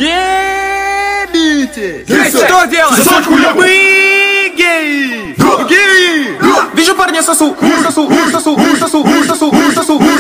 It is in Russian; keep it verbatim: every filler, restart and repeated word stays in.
Ебитесь! Что делать? Мы геи! Геи! Вижу парня сосу, сосу, сосу, сосу, сосу, сосу.